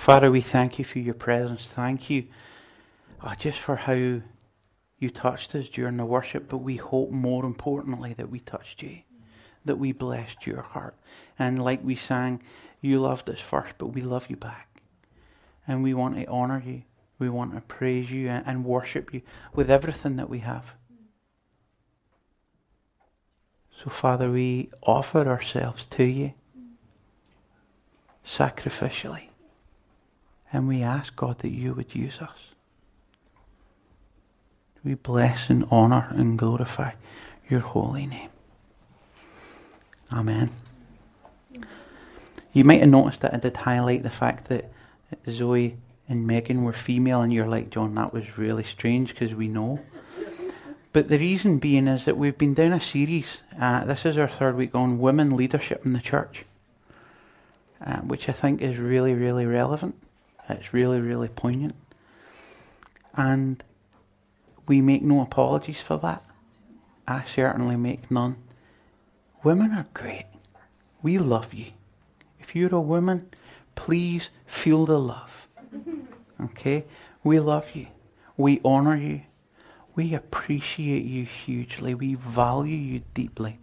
Father, we thank you for your presence. Thank you just for how you touched us during the worship, but we hope more importantly that we touched you, that we blessed your heart. And like we sang, you loved us first, but we love you back. And we want to honour you. We want to praise you and worship you with everything that we have. So Father, we offer ourselves to you sacrificially. And we ask, God, that you would use us. We bless and honour and glorify your holy name. Amen. You might have noticed that I did highlight the fact that Zoe and Megan were female, and you're like, John, that was really strange because we know. But the reason being is that we've been doing a series. This is our third week on women leadership in the church, which I think is really, really relevant. It's really, really poignant. And we make no apologies for that. I certainly make none. Women are great. We love you. If you're a woman, please feel the love. Okay? We love you. We honour you. We appreciate you hugely. We value you deeply.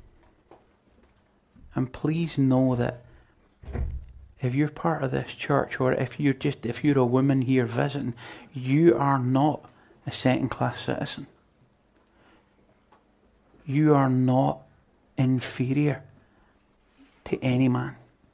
And please know that if you're part of this church, or if you're a woman here visiting, you are not a second-class citizen. You are not inferior to any man.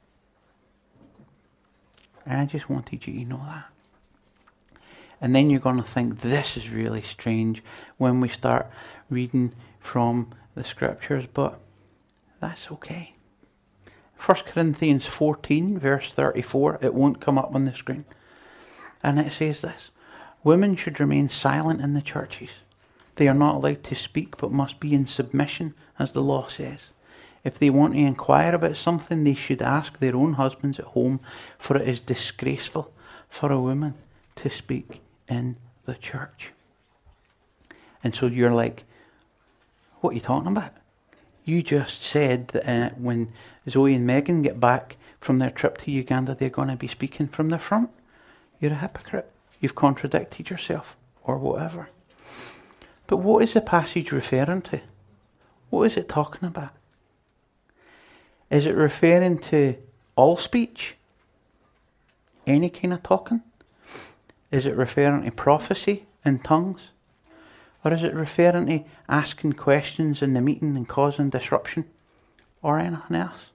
And I just wanted you to know that. And then you're going to think, this is really strange when we start reading from the scriptures, but that's okay. 1 Corinthians 14, verse 34, it won't come up on the screen. And it says this: women should remain silent in the churches. They are not allowed to speak, but must be in submission, as the law says. If they want to inquire about something, they should ask their own husbands at home, for it is disgraceful for a woman to speak in the church. And so you're like, what are you talking about? You just said that when Zoe and Megan get back from their trip to Uganda, they're going to be speaking from the front. You're a hypocrite. You've contradicted yourself, or whatever. But what is the passage referring to? What is it talking about? Is it referring to all speech? Any kind of talking? Is it referring to prophecy in tongues? Or is it referring to asking questions in the meeting and causing disruption? Or anything else?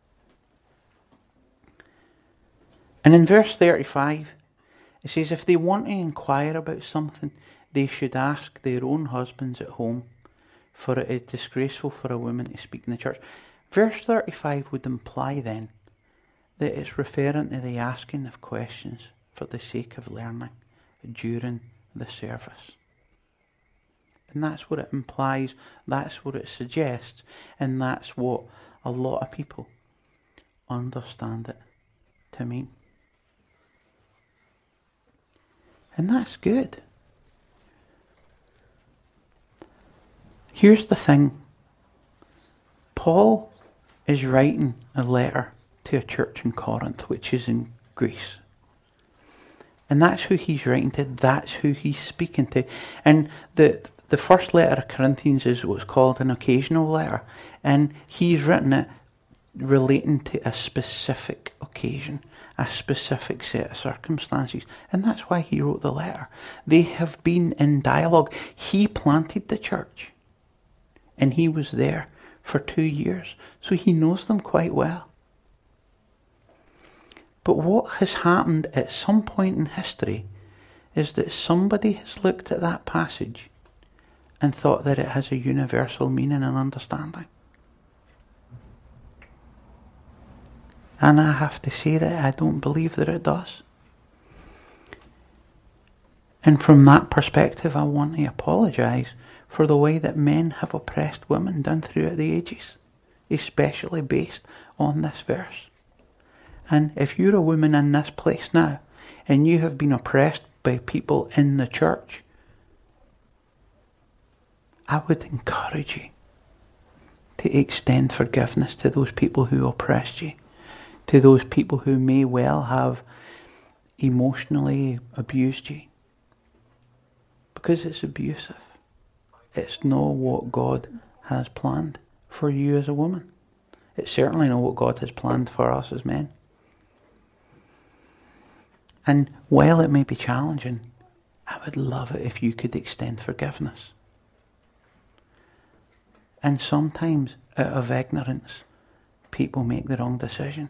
And in verse 35, it says, if they want to inquire about something, they should ask their own husbands at home, for it is disgraceful for a woman to speak in the church. Verse 35 would imply then that it's referring to the asking of questions for the sake of learning during the service. And that's what it implies, that's what it suggests, and that's what a lot of people understand it to mean. And that's good. Here's the thing. Paul is writing a letter to a church in Corinth, which is in Greece. And that's who he's writing to, that's who he's speaking to. And the first letter of Corinthians is what's called an occasional letter. And he's written it relating to a specific occasion, a specific set of circumstances. And that's why he wrote the letter. They have been in dialogue. He planted the church. And he was there for 2 years. So he knows them quite well. But what has happened at some point in history is that somebody has looked at that passage and thought that it has a universal meaning and understanding. And I have to say that I don't believe that it does. And from that perspective, I want to apologise for the way that men have oppressed women down throughout the ages, especially based on this verse. And if you're a woman in this place now, and you have been oppressed by people in the church, I would encourage you to extend forgiveness to those people who oppressed you, to those people who may well have emotionally abused you? Because it's abusive. It's not what God has planned for you as a woman. It's certainly not what God has planned for us as men. And while it may be challenging, I would love it if you could extend forgiveness. And sometimes, out of ignorance, people make the wrong decision.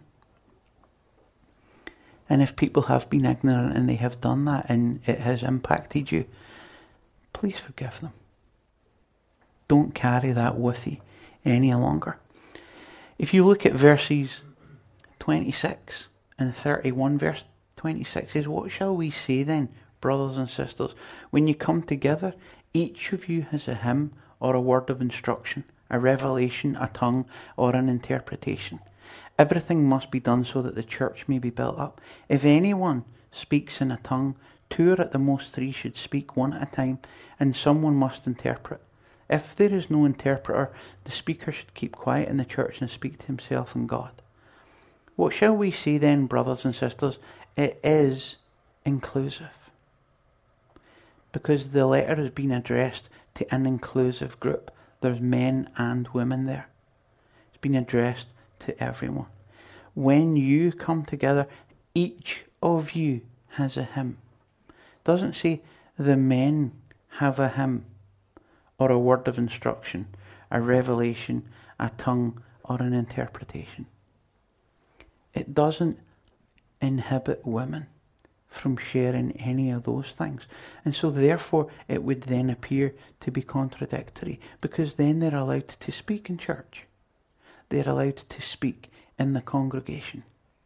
And if people have been ignorant and they have done that and it has impacted you, please forgive them. Don't carry that with you any longer. If you look at verses 26 and 31, verse 26 says, "What shall we say then, brothers and sisters? When you come together, each of you has a hymn or a word of instruction, a revelation, a tongue, or an interpretation. Everything must be done so that the church may be built up. If anyone speaks in a tongue, 2 or at the most 3 should speak one at a time, and someone must interpret. If there is no interpreter, the speaker should keep quiet in the church and speak to himself and God. What shall we say then, brothers and sisters? It is inclusive. Because the letter has been addressed to an inclusive group. There's men and women there. It's been addressed to everyone. When you come together, each of you has a hymn. It doesn't say the men have a hymn or a word of instruction, a revelation, a tongue, or an interpretation. It doesn't inhibit women from sharing any of those things. And so therefore it would then appear to be contradictory, because then they're allowed to speak in church. They're allowed to speak in the congregation.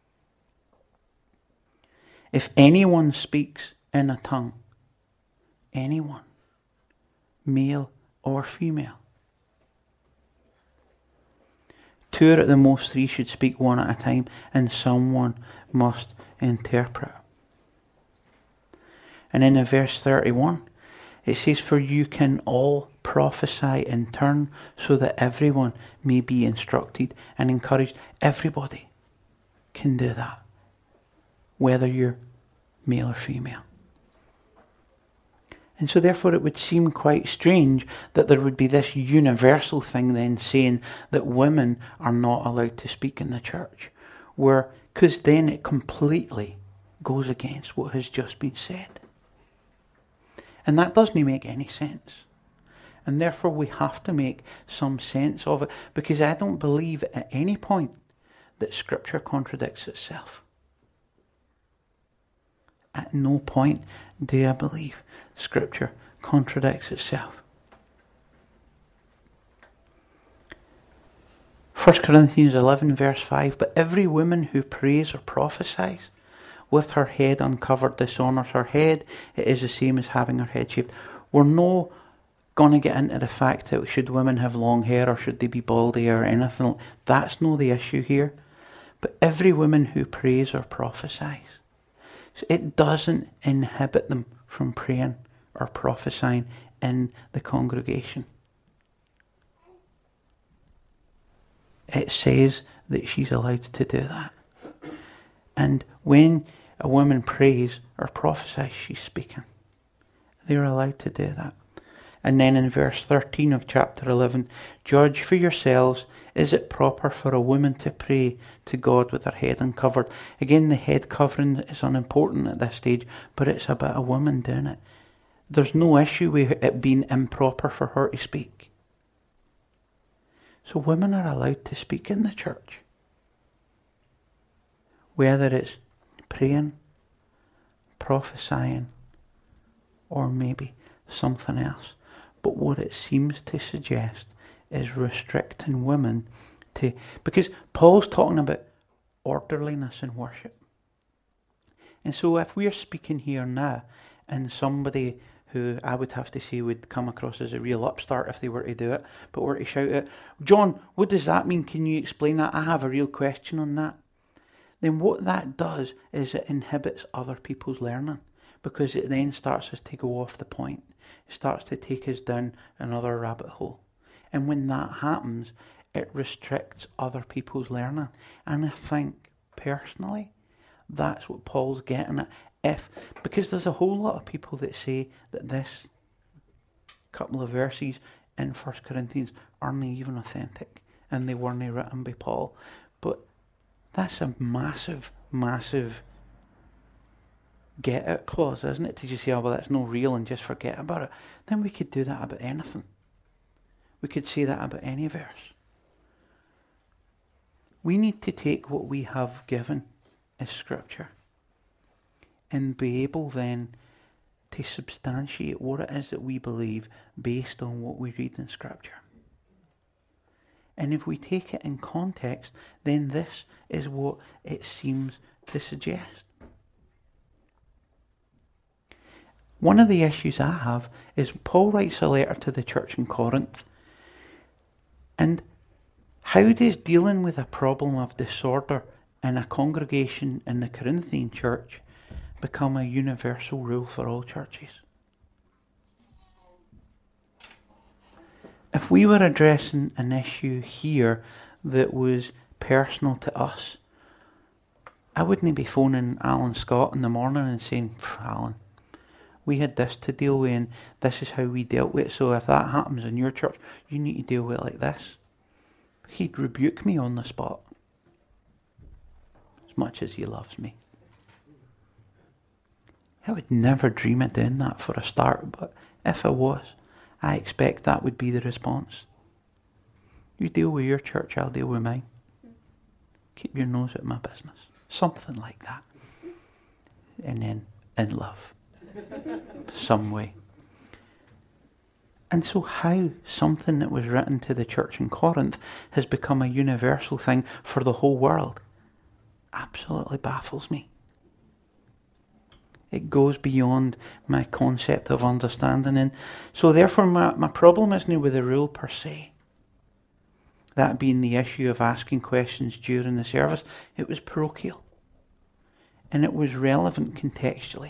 If anyone speaks in a tongue, anyone, male or female, 2 or at the most 3 should speak one at a time, and someone must interpret. And then in verse 31, it says, "For you can all prophesy in turn, so that everyone may be instructed and encouraged." Everybody can do that, whether you're male or female. And so therefore it would seem quite strange that there would be this universal thing then saying that women are not allowed to speak in the church, because then it completely goes against what has just been said. And that doesn't make any sense. And therefore we have to make some sense of it, because I don't believe at any point that Scripture contradicts itself. At no point do I believe Scripture contradicts itself. 1 Corinthians 11 verse 5, "But every woman who prays or prophesies with her head uncovered dishonours her head. It is the same as having her head shaved." We're not going to get into the fact that should women have long hair or should they be baldy or anything. That's not the issue here. But every woman who prays or prophesies, so it doesn't inhibit them from praying or prophesying in the congregation. It says that she's allowed to do that. And when a woman prays or prophesies, she's speaking. They're allowed to do that. And then in verse 13 of chapter 11, "Judge for yourselves, is it proper for a woman to pray to God with her head uncovered?" Again, the head covering is unimportant at this stage, but it's about a woman doing it. There's no issue with it being improper for her to speak. So women are allowed to speak in the church. Whether it's praying, prophesying, or maybe something else. But what it seems to suggest is restricting women to... Because Paul's talking about orderliness in worship. And so if we're speaking here now, and somebody who I would have to say would come across as a real upstart if they were to do it, but were to shout out, "John, what does that mean? Can you explain that? I have a real question on that." Then what that does is it inhibits other people's learning, because it then starts us to go off the point. It starts to take us down another rabbit hole. And when that happens, it restricts other people's learning. And I think, personally, That's what Paul's getting at. Because there's a whole lot of people that say that this couple of verses in 1 Corinthians aren't even authentic and they weren't written by Paul. But that's a massive, massive get out clause, isn't it? To just say, oh, well, that's no real and just forget about it. Then we could do that about anything. We could say that about any verse. We need to take what we have given as Scripture and be able then to substantiate what it is that we believe based on what we read in Scripture. And if we take it in context, then this is what it seems to suggest. One of the issues I have is Paul writes a letter to the church in Corinth, and how does dealing with a problem of disorder in a congregation in the Corinthian church become a universal rule for all churches? If we were addressing an issue here that was personal to us, I wouldn't be phoning Alan Scott in the morning and saying, Alan, we had this to deal with and this is how we dealt with it, so if that happens in your church, you need to deal with it like this. He'd rebuke me on the spot, as much as he loves me. I would never dream of doing that for a start, but if I was, I expect that would be the response. You deal with your church, I'll deal with mine. Keep your nose out of my business. Something like that. And then in love. Some way. And so how something that was written to the church in Corinth has become a universal thing for the whole world absolutely baffles me. It goes beyond my concept of understanding. And so therefore my problem isn't with the rule per se. That being the issue of asking questions during the service. It was parochial. And it was relevant contextually.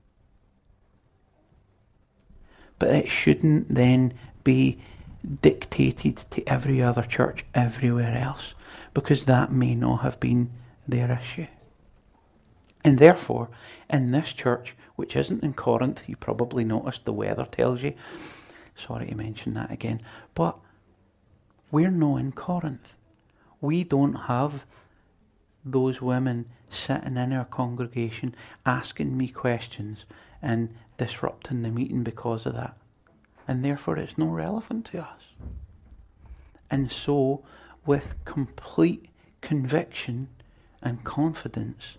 But it shouldn't then be dictated to every other church everywhere else, because that may not have been their issue. And therefore, in this church, which isn't in Corinth, you probably noticed the weather tells you, sorry to mention that again, but we're not in Corinth. We don't have those women sitting in our congregation asking me questions and disrupting the meeting because of that. And therefore it's not relevant to us. And so, with complete conviction and confidence,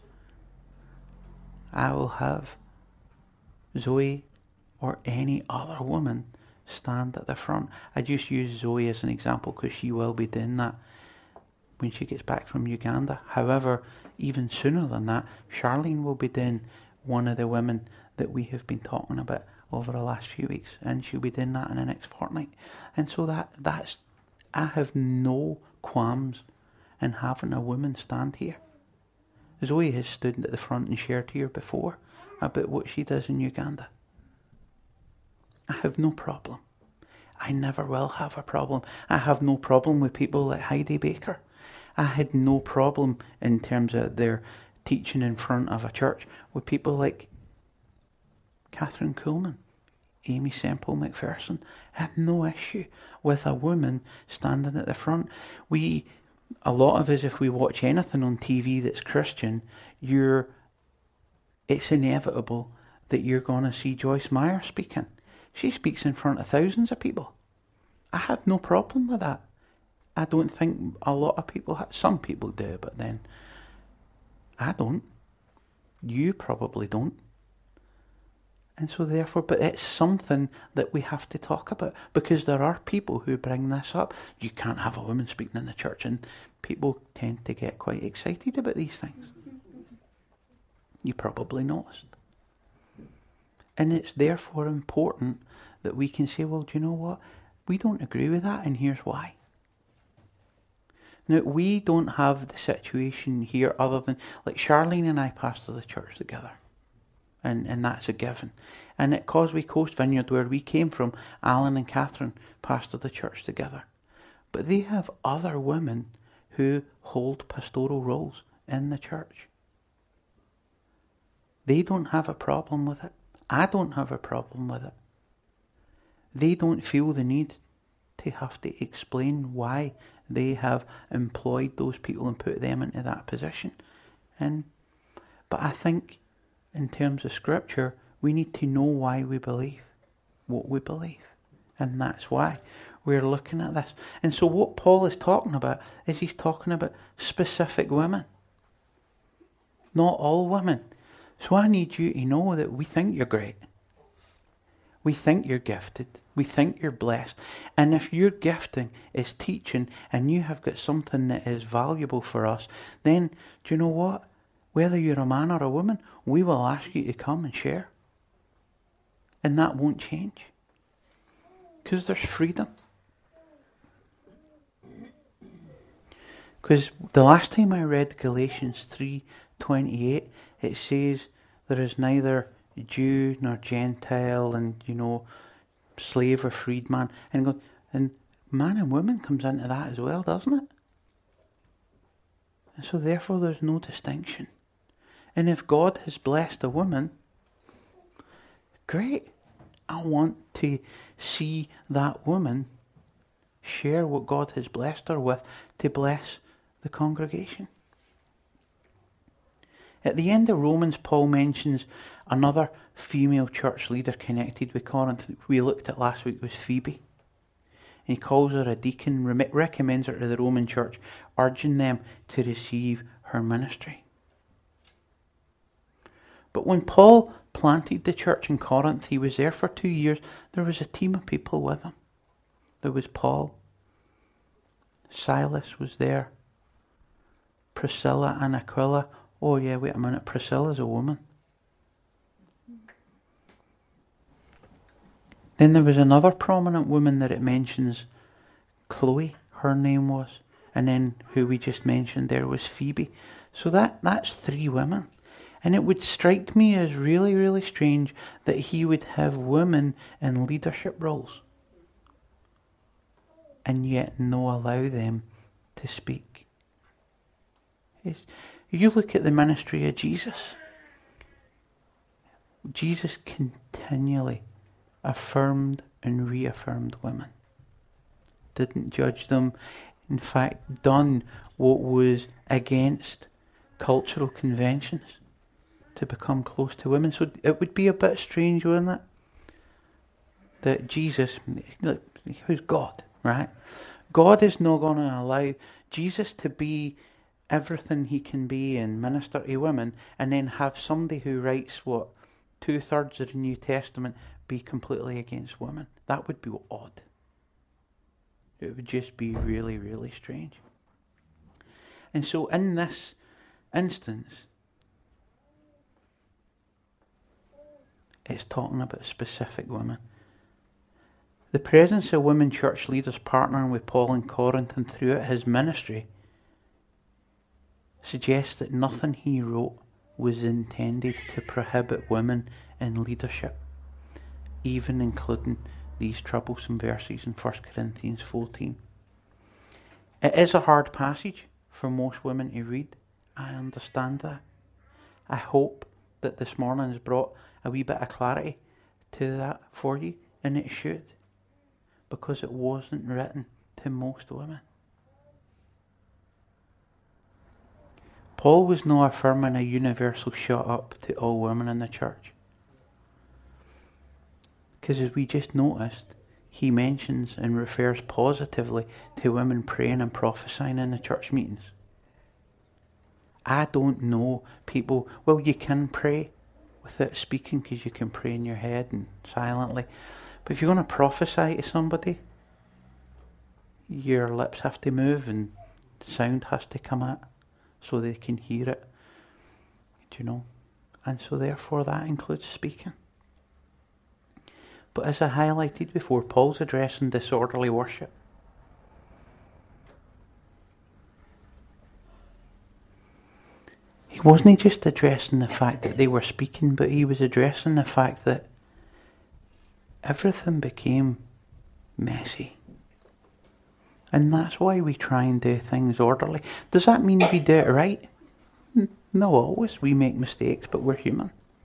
I will have Zoe or any other woman stand at the front. I just use Zoe as an example because she will be doing that when she gets back from Uganda. However, even sooner than that, Charlene will be doing one of the women that we have been talking about over the last few weeks, and she'll be doing that in the next fortnight. And so that's I have no qualms in having a woman stand here. Zoe has stood at the front and shared here before about what she does in Uganda. I have no problem. I never will have a problem. I have no problem with people like Heidi Baker. I had no problem in terms of their teaching in front of a church with people like Catherine Kuhlman, Amy Semple McPherson. I have no issue with a woman standing at the front. A lot of us, if we watch anything on TV that's Christian, it's inevitable that you're going to see Joyce Meyer speaking. She speaks in front of thousands of people. I have no problem with that. I don't think a lot of people have. Some people do, but then I don't. You probably don't. And so therefore, but it's something that we have to talk about, because there are people who bring this up. You can't have a woman speaking in the church, and people tend to get quite excited about these things. You probably noticed. And it's therefore important that we can say, well, do you know what? We don't agree with that, and here's why. Now, we don't have the situation here other than, like Charlene and I pastor the church together. And that's a given. And at Causeway Coast Vineyard, where we came from, Alan and Catherine pastor the church together. But they have other women who hold pastoral roles in the church. They don't have a problem with it. I don't have a problem with it. They don't feel the need to have to explain why they have employed those people and put them into that position. But I think in terms of Scripture, we need to know why we believe what we believe. And that's why we're looking at this. And so what Paul is talking about is he's talking about specific women. Not all women. So I need you to know that we think you're great. We think you're gifted. We think you're blessed. And if your gifting is teaching and you have got something that is valuable for us, then do you know what? Whether you're a man or a woman, we will ask you to come and share. And that won't change. Because there's freedom. Because the last time I read Galatians 3:28, it says there is neither Jew nor Gentile, and slave or freedman, and man and woman comes into that as well, doesn't it? And so therefore there's no distinction. And if God has blessed a woman, great. I want to see that woman share what God has blessed her with to bless the congregation. At the end of Romans, Paul mentions another female church leader connected with Corinth. We looked at last week was Phoebe. And he calls her a deacon, recommends her to the Roman church, urging them to receive her ministry. But when Paul planted the church in Corinth, he was there for 2 years. There was a team of people with him. There was Paul. Silas was there. Priscilla and Aquila. Oh yeah, wait a minute, Priscilla's a woman. Then there was another prominent woman that it mentions, Chloe, her name was. And then who we just mentioned there was Phoebe. So that's 3 women. And it would strike me as really, really strange that he would have women in leadership roles and yet no allow them to speak. You look at the ministry of Jesus. Jesus continually affirmed and reaffirmed women. Didn't judge them. In fact, done what was against cultural conventions to become close to women. So it would be a bit strange, wouldn't it? That Jesus, look, who's God, right? God is not going to allow Jesus to be everything he can be and minister to women, and then have somebody who writes 2/3 of the New Testament be completely against women. That would be odd. It would just be really, really strange. And so in this instance, it's talking about specific women. The presence of women church leaders partnering with Paul in Corinth and throughout his ministry suggests that nothing he wrote was intended to prohibit women in leadership, even including these troublesome verses in 1 Corinthians 14. It is a hard passage for most women to read. I understand that. I hope that this morning has brought a wee bit of clarity to that for you, and it should, because it wasn't written to most women. Paul was not affirming a universal shut up to all women in the church. Because as we just noticed, he mentions and refers positively to women praying and prophesying in the church meetings. I don't know people, well, you can pray without speaking because you can pray in your head and silently. But if you're going to prophesy to somebody, your lips have to move and sound has to come out so they can hear it. And so therefore that includes speaking. But as I highlighted before, Paul's addressing disorderly worship. He wasn't just addressing the fact that they were speaking, but he was addressing the fact that everything became messy. And that's why we try and do things orderly. Does that mean we do it right? No, always. We make mistakes, but we're human.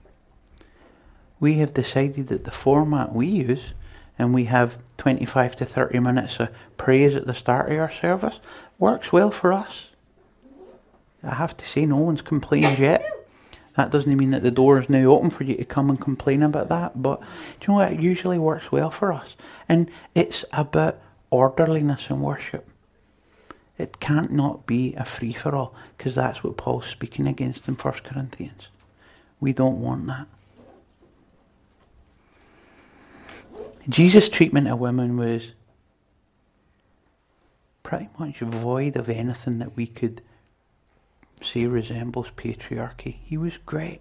We have decided that the format we use, and we have 25 to 30 minutes of praise at the start of our service, works well for us. I have to say, no one's complained yet. That doesn't mean that the door is now open for you to come and complain about that, but do you know what? It usually works well for us. And it's about orderliness in worship. It can't not be a free-for-all, because that's what Paul's speaking against in 1 Corinthians. We don't want that. Jesus' treatment of women was pretty much void of anything that we could say resembles patriarchy. He was great.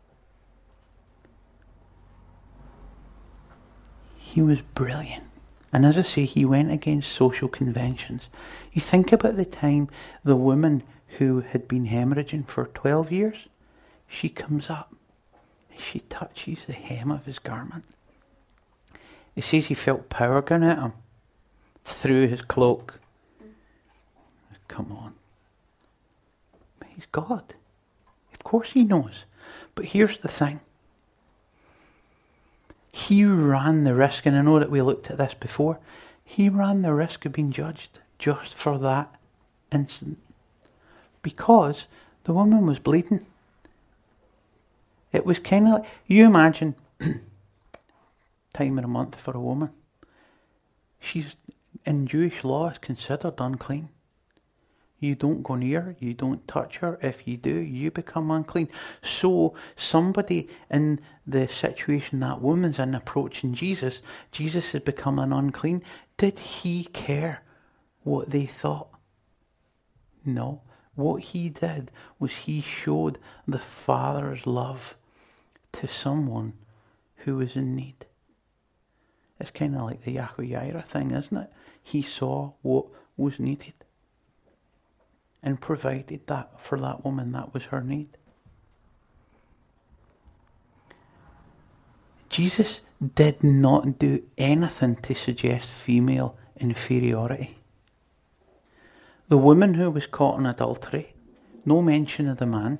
He was brilliant. And as I say, he went against social conventions. You think about the time the woman who had been hemorrhaging for 12 years, she comes up and she touches the hem of his garment. It says he felt power going at him through his cloak. Come on. He's God. Of course he knows. But here's the thing. He ran the risk, and I know that we looked at this before, he ran the risk of being judged just for that instant. Because the woman was bleeding. It was kind of like, you imagine time of the month for a woman. She's, in Jewish law, is considered unclean. You don't go near her, you don't touch her. If you do, you become unclean. So somebody in the situation that woman's in approaching Jesus, Jesus is becoming unclean. Did he care what they thought? No. What he did was he showed the Father's love to someone who was in need. It's kind of like the Yahuwah thing, isn't it? He saw what was needed and provided that for that woman. That was her need. Jesus did not do anything to suggest female inferiority. The woman who was caught in adultery, no mention of the man.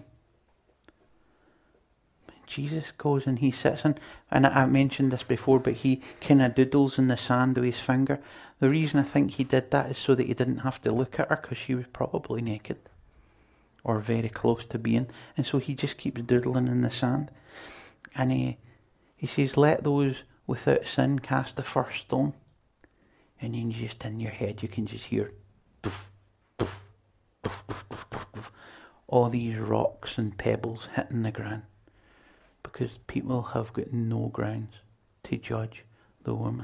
Jesus goes and he sits in, and I mentioned this before, but he kind of doodles in the sand with his finger. The reason I think he did that is so that he didn't have to look at her, because she was probably naked or very close to being. And so he just keeps doodling in the sand. And he says, let those without sin cast the first stone. And then just in your head you can just hear doof, doof, doof, doof, doof, doof, doof, all these rocks and pebbles hitting the ground. Because people have got no grounds to judge the woman.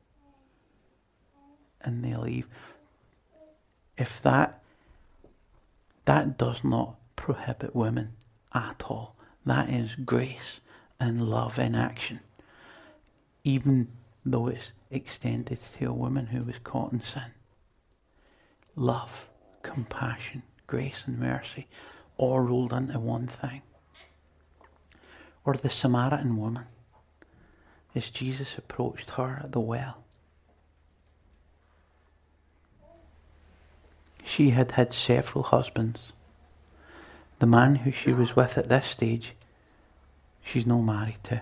And they leave. If that does not prohibit women at all. That is grace and love in action. Even though it's extended to a woman who was caught in sin. Love, compassion, grace and mercy, all rolled into one thing. Or the Samaritan woman, as Jesus approached her at the well. She had had several husbands. The man who she was with at this stage, she's not married to.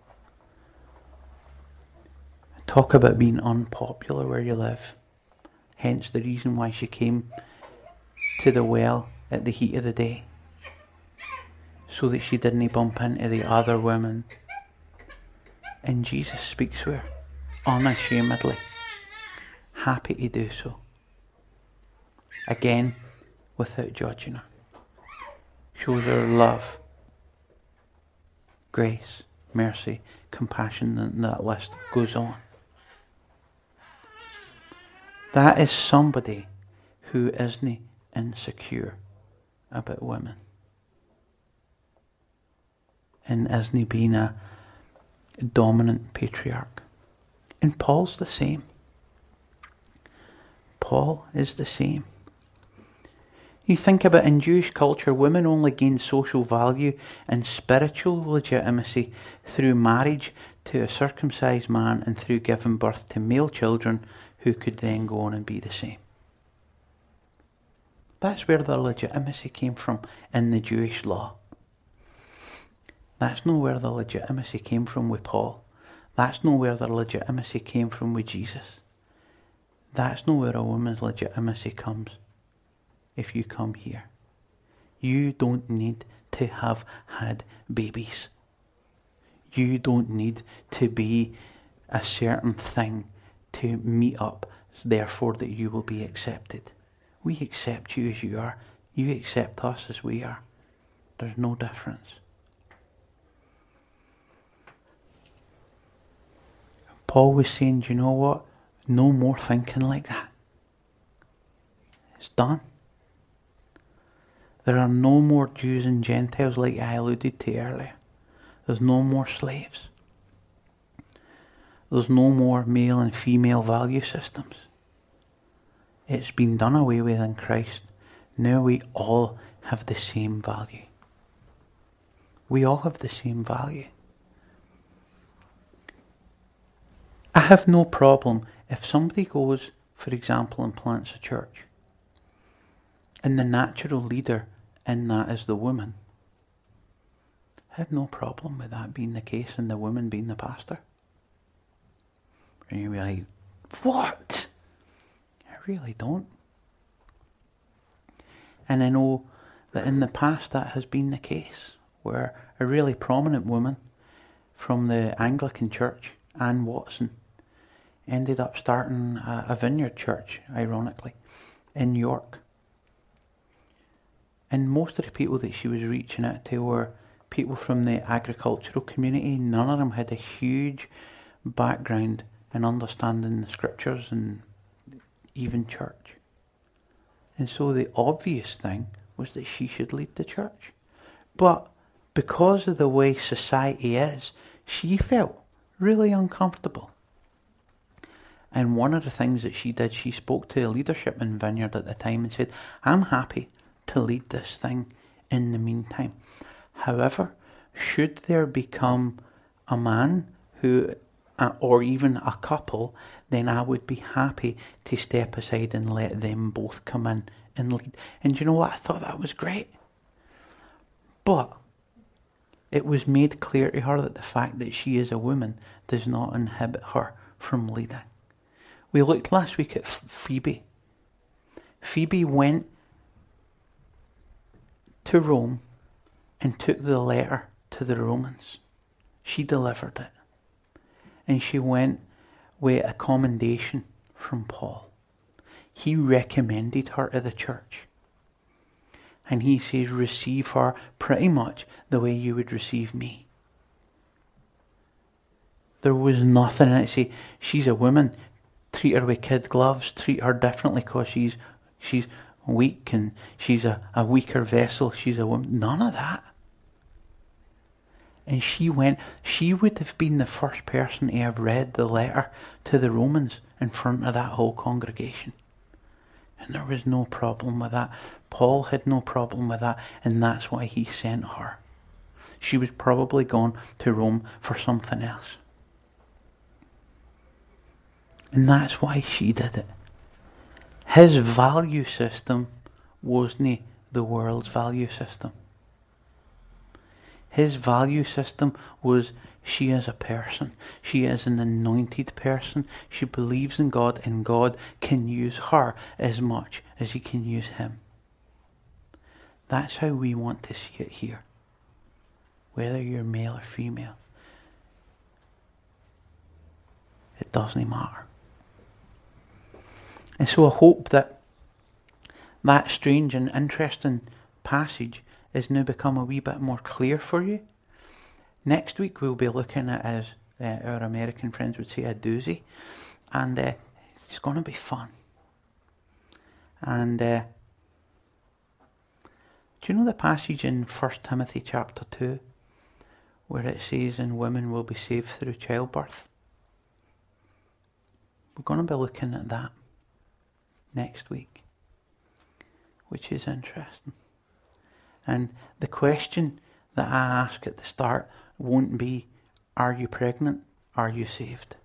Talk about being unpopular where you live. Hence the reason why she came to the well at the heat of the day. So that she didn't bump into the other women. And Jesus speaks to her unashamedly. Happy to do so. Again, without judging her. Shows her love, grace, mercy, compassion, and that list goes on. That is somebody who isn't insecure about women. And isn't being a dominant patriarch. And Paul's the same. Paul is the same. You think about in Jewish culture, women only gained social value and spiritual legitimacy through marriage to a circumcised man and through giving birth to male children who could then go on and be the same. That's where the legitimacy came from in the Jewish law. That's not where the legitimacy came from with Paul. That's not where the legitimacy came from with Jesus. That's not where a woman's legitimacy comes if you come here. You don't need to have had babies. You don't need to be a certain thing to meet up, therefore that you will be accepted. We accept you as you are. You accept us as we are. There's no difference. Paul was saying, do you know what? No more thinking like that. It's done. There are no more Jews and Gentiles like I alluded to earlier. There's no more slaves. There's no more male and female value systems. It's been done away with in Christ. Now we all have the same value. We all have the same value. I have no problem if somebody goes, for example, and plants a church, and the natural leader in that is the woman. I have no problem with that being the case and the woman being the pastor. And you'll be like, what? I really don't. And I know that in the past that has been the case, where a really prominent woman from the Anglican Church, Anne Watson, ended up starting a vineyard church, ironically, in York. And most of the people that she was reaching out to were people from the agricultural community. None of them had a huge background in understanding the scriptures and even church. And so the obvious thing was that she should lead the church. But because of the way society is, she felt really uncomfortable. And one of the things that she did, she spoke to the leadership in Vineyard at the time and said, I'm happy to lead this thing in the meantime. However, should there become a man who, or even a couple, then I would be happy to step aside and let them both come in and lead. And you know what? I thought that was great. But it was made clear to her that the fact that she is a woman does not inhibit her from leading. We looked last week at Phoebe. Phoebe went to Rome and took the letter to the Romans. She delivered it. And she went with a commendation from Paul. He recommended her to the church. And he says, receive her pretty much the way you would receive me. There was nothing in it. Say, she's a woman. Treat her with kid gloves. Treat her differently because she's weak and she's a weaker vessel. She's a woman. None of that. And she would have been the first person to have read the letter to the Romans in front of that whole congregation. And there was no problem with that. Paul had no problem with that, and that's why he sent her. She was probably gone to Rome for something else. And that's why she did it. His value system wasn't the world's value system. His value system was she is a person. She is an anointed person. She believes in God, and God can use her as much as he can use him. That's how we want to see it here. Whether you're male or female, it doesn't matter. And so I hope that that strange and interesting passage has now become a wee bit more clear for you. Next week we'll be looking at, as our American friends would say, a doozy. And it's going to be fun. And do you know the passage in 1 Timothy chapter 2 where it says, and women will be saved through childbirth? We're going to be looking at that next week, which is interesting. And the question that I ask at the start won't be, are you pregnant? Are you saved?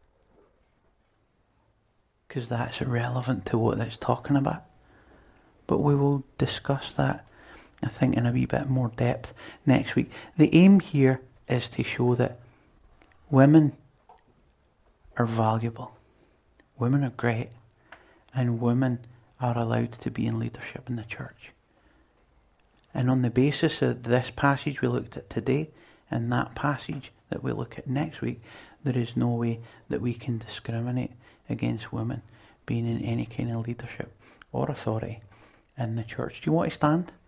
Because that's irrelevant to what it's talking about. But we will discuss that, I think, in a wee bit more depth next week. The aim here is to show that women are valuable, women are great, and women are allowed to be in leadership in the church. And on the basis of this passage we looked at today and that passage that we look at next week, there is no way that we can discriminate against women being in any kind of leadership or authority in the church. Do you want to stand?